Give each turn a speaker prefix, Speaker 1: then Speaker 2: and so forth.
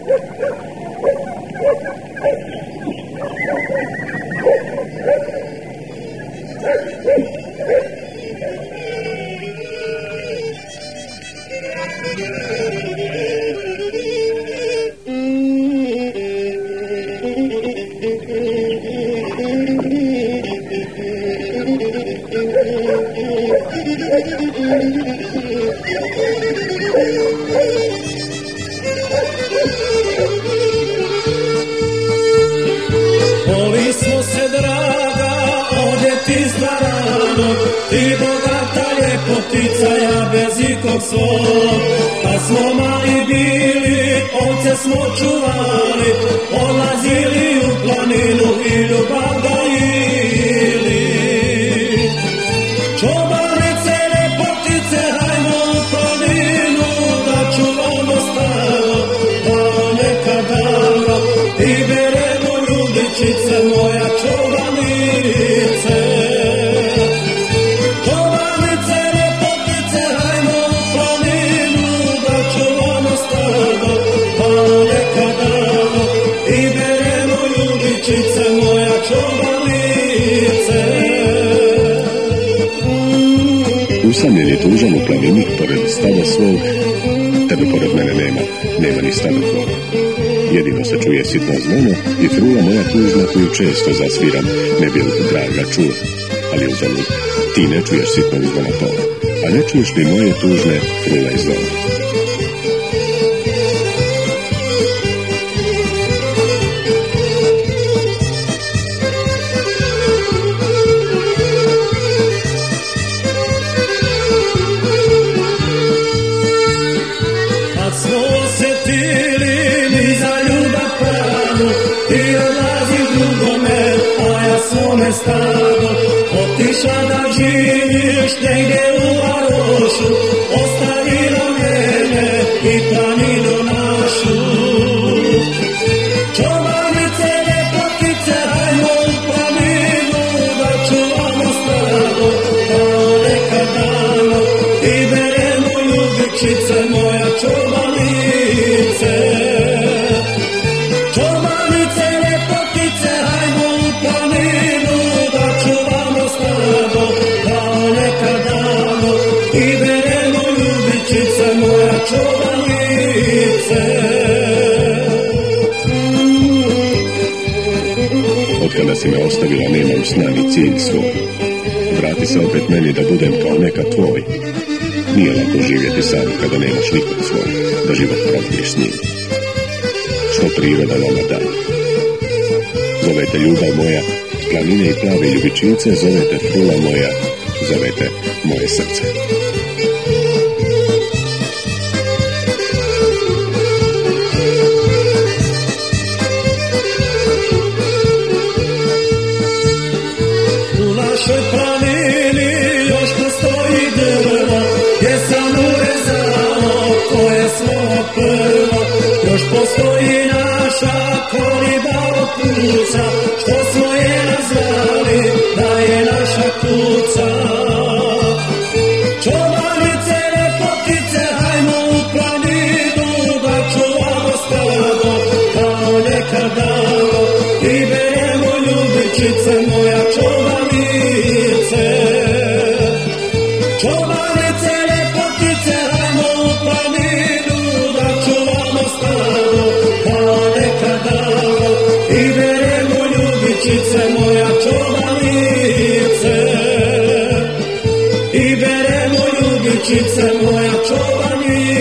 Speaker 1: Voli smo se draga, ovdje ti starano, ti bogata ljepotica, ja bez ikog svog. Pa smo mali bili, ovce smo čuvali, odlazili u planinu i ljubav gajili. Čobanice, ljepotice, hajmo u planinu, da čuvamo stado, pa neka davno i beremo ljubičice, moja čobanice. Čobanice, ljepotice, hajmo u planinu, da čuvamo stado, pa neka davno i beremo ljubičice, moja čobanice.
Speaker 2: Usamljen je tužan u planini pored stada svog, tebe pored mene nema ni stada tvog. Jedino se čuje sitno zvono i frula moja tužna koju često zasviram, ne bi li draga čula. Ali uzalud, ti ne čuješ sitnog zvona toga, a ne čuješ ni moje tužne frule i zvona.
Speaker 1: Kad smo osjetili mi za ljubav pravu, ti odlazi drugome, a ja svome stado. Otiša da živiš negdje u varošu, ostavila mene i planinu našu. Čobanice, ljepotice, hajmo u planinu, da čuvamo stado, pa neka dano i beremo ljubičice, moja čobanice. Čobanice, ljepotice, hajmo u planinu, da čuvamo stado, pa neka dano i beremo ljubičice, moja čobanice.
Speaker 2: Otkada si me ostavila, nemam sna ni cilj svoj. Vrati se opet meni da budem kao nekad tvoj. Nije lako živjeti sam kada nemaš nikog svoj, da život provodiš s njim. Što priroda vama da. Zovete ljubav moja, planine i plave ljubičice, zovete frula moja, zovete moje srce.
Speaker 1: U našoj planini još postoji drvo, gdje sam urezao koje smo prvo. Još postoji naša koliba od kuća, što smo je nazvali da je naša kuća. Čobanice, ljepotice, hajmo u planinu, da čuvamo stado, kao nekad davno i beremo ljubičice, moja čobanice. Čobanice, ljepotice, hajmo u planinu, da čuvamo stado, kao nekad davno i beremo ljubičice, moja čobanice. I beremo ljubičice, moja čobanice.